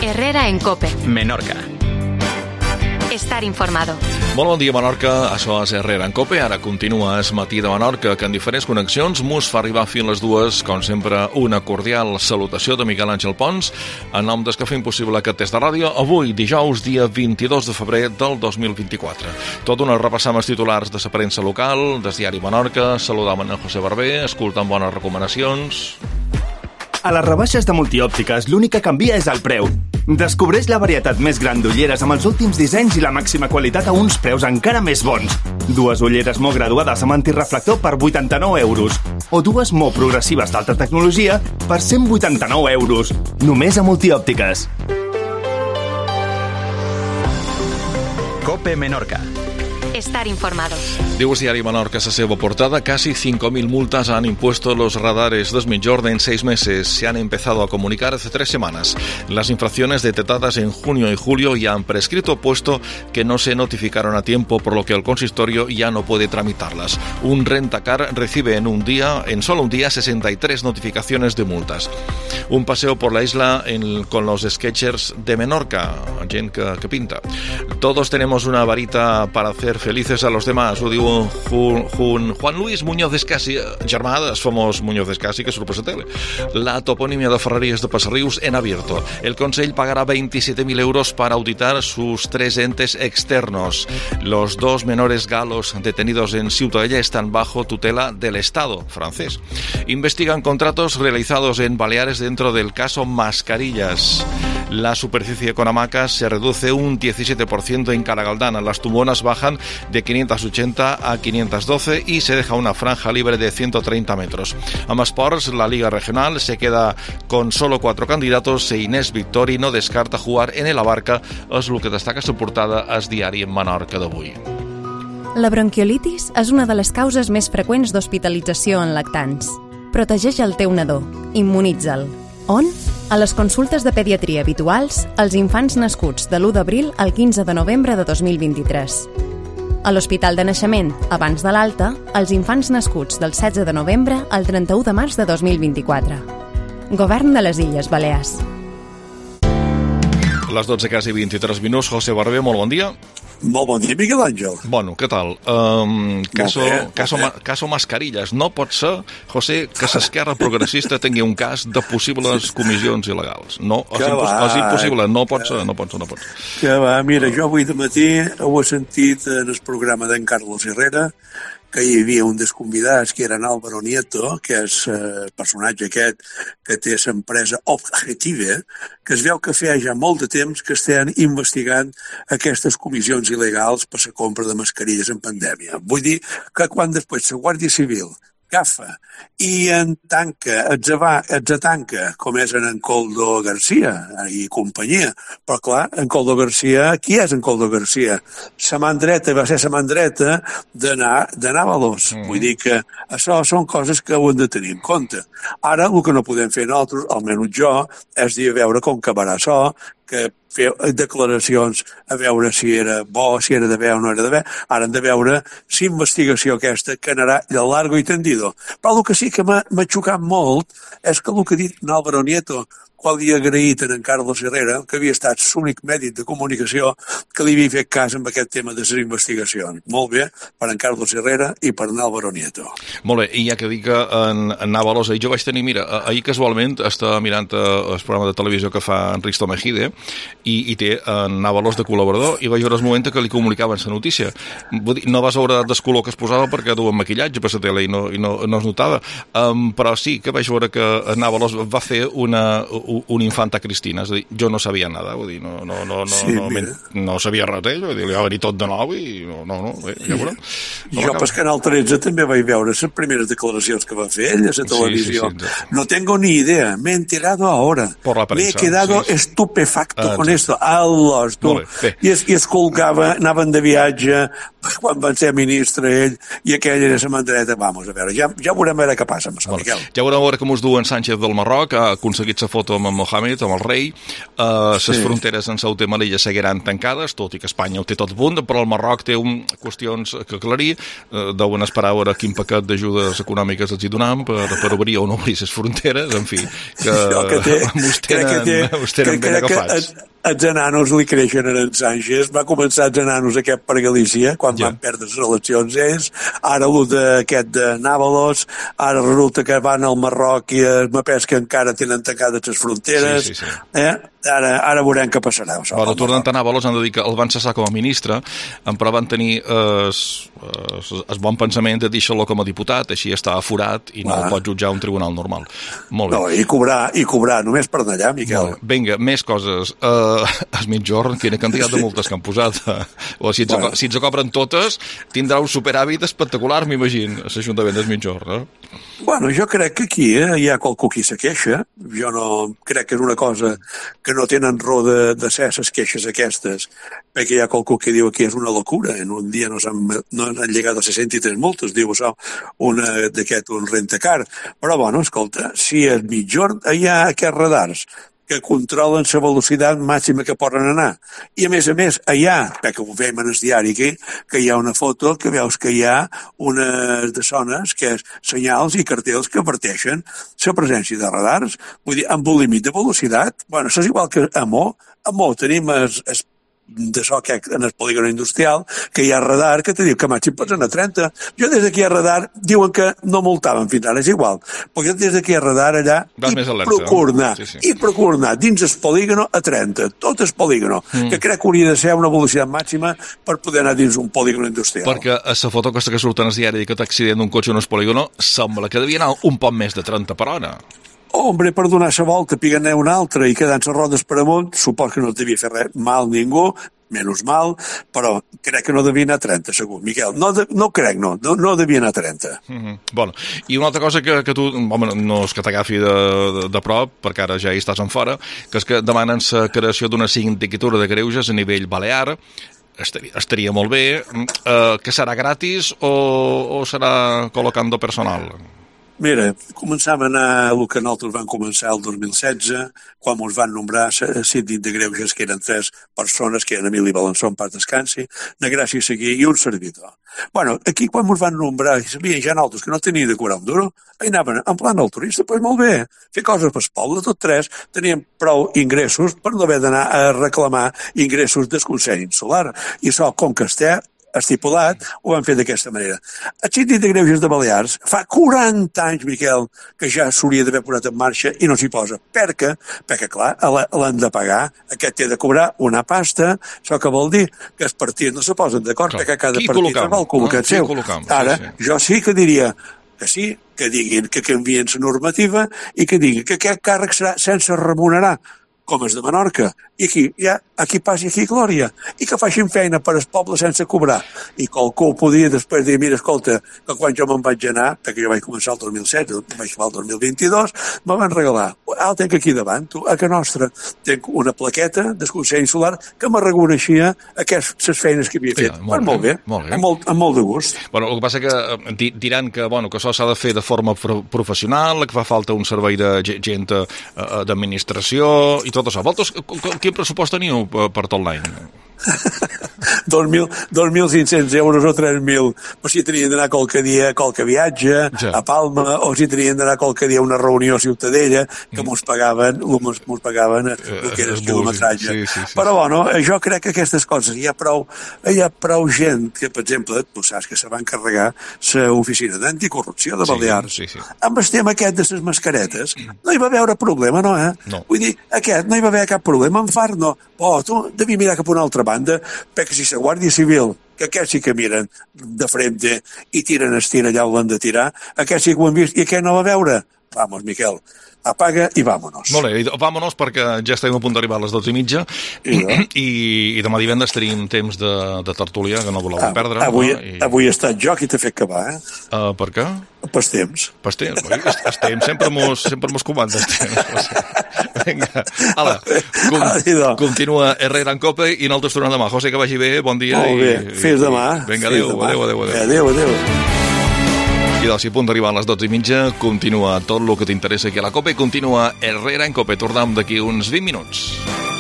Herrera en COPE. Menorca. Estar informado. Molt bon dia, Menorca. Això és Herrera en COPE. Ara continua el matí de Menorca, que en diferents connexions mos fa arribar fins les dues, com sempre, una cordial salutació de Miguel Àngel Pons, en nom dels que fem possible aquest test de ràdio, avui, dijous, dia 22 de febrer del 2024. Tot una repassam els titulars de la premsa local, del diari Menorca, saludam en José Barber, escoltant bones recomanacions. A les rebaixes de Multiòptiques l'únic que canvia és el preu. Descobreix la varietat més gran d'ulleres amb els últims dissenys i la màxima qualitat a uns preus encara més bons. Dues ulleres Mo graduades amb antireflector per 89 euros. O dues Mo progressives d'alta tecnologia per 189 euros. Només a Multiòptiques. COPE Menorca. Estar informados. Diu el diari Menorca a la seva portada, casi 5.000 multas han impuesto los radares de Migjorn en 6 meses. Se han empezado a comunicar hace 3 semanas. Las infracciones detectadas en junio y julio ya han prescrito, puesto que no se notificaron a tiempo, por lo que el consistorio ya no puede tramitarlas. Un rentacar recibe en solo un día 63 notificaciones de multas. Un paseo por la isla con los sketchers de Menorca, gente que pinta. Todos tenemos una varita para hacer felices a los demás, ho diu Juan Luis Muñoz Escasi, germà del famós Muñoz Escasi que surt per la tele. La toponímia de Ferreries de Passarrius en abierto. El Consell pagará 27.000 euros para auditar sus 3 entes externos. Los 2 menores galos detenidos en Ciutadella están bajo tutela del Estado francés. Investigan contratos realizados en Baleares dentro del caso Mascarillas. La superficie con hamacas se reduce un 17% en Caragaldana. Las tumbonas bajan de 580 a 512 y se deja una franja libre de 130 metros. A más esports, la Liga Regional se queda con solo 4 candidatos e Inés Victori no descarta jugar en el Abarca, és el que destaca la portada al diari en Menorca d'avui. La bronquiolitis és una de les causes més freqüents d'hospitalització en lactants. Protegeix el teu nadó. Immunitza'l. On? A les consultes de pediatria habituals als infants nascuts de l'1 d'abril al 15 de novembre de 2023. A l'Hospital de Naixement, abans de l'alta, als infants nascuts del 16 de novembre al 31 de març de 2024. Govern de les Illes Balears. A les 12 quasi 23 minuts, José Barber, molt bon dia. Molt bon dia, Miguel Àngel. Bueno, què tal? Caso Mascarillas. No pot ser, José, que l'esquerra progressista tingui un cas de possibles comissions il·legals. No, és impossible, no pot ser. Que va, mira, jo avui de matí ho he sentit en el programa d'en Carlos Herrera, que hi havia un dels convidats, que era en Álvaro Nieto, que és el personatge aquest que té l'empresa Objective, que es veu que feia ja molt de temps que estan investigant aquestes comissions il·legals per la compra de mascarilles en pandèmia. Vull dir que quan després la Guàrdia Civil agafa i en tanca, tanca, com és en Coldo García i companyia. Però clar, en Coldo García, qui és en Coldo García? La mandreta va ser la mandreta d'Ábalos. Vull dir que això són coses que ho hem de tenir en compte. Ara, el que no podem fer nosaltres, almenys jo, és dir a veure com acabarà això, que fer declaracions a veure si era bo, si era d'haver o no era d'haver. Ara hem de veure si investigació aquesta que anarà de largo i tendido. Però el que sí que m'ha xocat molt és que el que ha dit en Álvaro Nieto, quan li ha agraït en Carlos Herrera, que havia estat l'únic mèdic de comunicació que li havia fet cas amb aquest tema de les investigacions. Molt bé, per en Carlos Herrera i per en Álvaro Nieto. Molt bé, i ja que dic que en Ábalos, jo vaig tenir, mira, ahir casualment estava mirant el programa de televisió que fa en Risto Mejide i té en Ábalos de col·laborador i vaig veure el moment que li comunicaven la notícia. Vull dir, no vas veure des color que es posava perquè duen maquillatge per la tele i no es notava, però sí que vaig veure que en Ábalos va fer un infanta Cristina, és a dir, jo no sabia nada, vull dir, no sabia res d'ell, vull dir, li va venir tot de nou i ja veurem. Jo per Canal 13 també vaig veure les primeres declaracions que va fer ell a la televisió. No tengo ni idea, me he enterado ahora. Me he quedado estupefacto con esto. Allah, tu. I es colgava, anaven de viatge, quan van ser ministre ell, i aquella era la mandreta. Vamos a veure, ja veurem què passa amb això, Miquel. Ja veurem com us du en Sánchez del Marroc, ha aconseguit la foto amb Mohamed, amb el rei. Les fronteres en Ceuta i Melilla seguiran tancades, tot i que Espanya ho té tot a punt, però el Marroc té qüestions que aclarir. Deuen esperar a veure quin paquet d'ajudes econòmiques els hi donam per obrir o no obrir les fronteres, en fi, que us tenen ben agafats. Els enanos li creixen a en Sánchez, va començar els enanos aquest per Galícia, quan van perdre les eleccions ells, ara aquest de Návalos, ara resulta que van al Marroc i m'ha pes que encara tenen tancades les fronteres, ara veurem què passarà. Bueno, tornant a Návalos, han de dir que el van cessar com a ministre, però van tenir el bon pensament de deixar-lo com a diputat, així està aforat i no el pot jutjar un tribunal normal. Molt bé. No, i cobrar, només per allà, Miquel. Vinga, més coses. Es mitjorn, quina quantitat de multes que han posat. O si ens cobren totes, tindrà un superàvit espectacular, m'imagino, a l'Ajuntament del Mitjorn. Bueno, jo crec que aquí hi ha qualcú qui se queixa. Jo no crec que és una cosa que no tenen raó de ser les queixes aquestes, perquè hi ha qualcú que diu que és una locura. En un dia no han llegat a 63 multes, diu això, un rentacar. Però, bueno, escolta, si al Mitjorn hi ha aquests radars que controlen la velocitat màxima que poden anar. I, a més, allà, perquè ho veiem en el diari aquí, que hi ha una foto que veus que hi ha unes de zones que és senyals i cartells que adverteixen la presència de radars. Vull dir, amb un límit de velocitat, bueno, això és igual que a Mo tenim d'això que en el polígon industrial, que hi ha radar que te diu que màxim pots anar a 30. Jo des d'aquí a radar diuen que no multaven fins ara, és igual, perquè des d'aquí a radar allà i procura anar dins el polígono a 30, tot el polígono, que crec que hauria de ser una velocitat màxima per poder anar dins un polígon industrial. Perquè a la foto aquesta que surt en el diari que t'accident d'un cotxe en el polígono sembla que devia anar un poc més de 30 per hora. Hombre, per donar la volta, pigar-ne una altra i quedant les rodes per amunt, supos que no devia fer res mal ningú, menys mal, però crec que no devia anar a 30, segur. Miquel, no crec, no devia anar a 30. Bueno, i una altra cosa que tu, home, no és que t'agafi de prop, perquè ara ja hi estàs en fora, que és que demanen la creació d'una sindicatura de greuges a nivell balear. Estaria molt bé. Que serà gratis o serà col·locant personal? Mira, començàvem a anar el que nosaltres vam començar el 2016, quan ens van nombrar síndic de greuges, que eren 3 persones, que eren Emili Balançó, en paz descansi, na Gràcia Seguí i un servidor. Bueno, aquí quan ens van nombrar, i sabien ja nosaltres que no tenien de cobrar un duro, anaven en plan del turista, doncs molt bé, fer coses pel poble, tots 3 tenien prou ingressos per no haver d'anar a reclamar ingressos del Consell Insular. I això, com que estipulat, ho van fer d'aquesta manera. El síndic de greuges de Balears fa 40 anys, Miquel, que ja s'hauria d'haver posat en marxa i no s'hi posa. Perquè, clar, l'han de pagar, aquest té de cobrar una pasta, això que vol dir que els partits no se posen d'acord, perquè cada partit va al col·locat seu. Ara, jo sí que diria que sí, que diguin que canvien la normativa i que diguin que aquest càrrec serà sense remunerar, com és de Menorca, i aquí passi aquí glòria, i que facin feina per al poble sense cobrar. I qualcú podia després dir, mira, escolta, que quan jo me'n vaig anar, perquè jo vaig començar el 2007, vaig anar el 2022, me van regalar, el tenc aquí davant, a que nostra, tenc una plaqueta del Consell Insular que me reconeixia aquestes feines que havia fet. Molt bé, amb molt de gust. Bueno, el que passa que diran que això s'ha de fer de forma professional, que fa falta un servei de gent d'administració i tot això. Vosaltres, quin pressupost teniu per tot l'any? 2.500 euros o 3.000, però si tenien d'anar qualque dia a qualque viatge, a Palma, o si tenien d'anar qualque dia a una reunió a Ciutadella, que mos pagaven el que era el quilometratge. Però, bueno, jo crec que aquestes coses, hi ha prou gent que, per exemple, tu saps que se va encarregar l'oficina d'anticorrupció de Balears. Amb el tema aquest de les mascaretes, no hi va haver problema, no, Vull dir, no hi va haver cap problema, en fart, no. Oh, tu devia mirar cap a una altra banda, perquè si la Guàrdia Civil, que aquests sí que miren de frente i tiren el tir allà on l'han de tirar, aquests sí que ho han vist, i aquest no va veure. Vamos, Miquel, apaga i vámonos. Molt bé, vámonos perquè ja estem a punt d'arribar a les 12:30 i demà divendres tenim temps de tertúlia que no voleu perdre. Avui he estat jo qui t'ha fet acabar, Per què? Pas temps. Sempre mos comanda el temps. Vinga, ala, continua Herrera en Cope i nosaltres tornem demà. José, que vagi bé, bon dia. Molt bé, fins demà. Vinga, adéu. Adéu. I doncs, si a punt d'arribar a les 12:30, continua tot el que t'interessa aquí a la COPE, continua Herrera en COPE. Tornem d'aquí uns 20 minuts.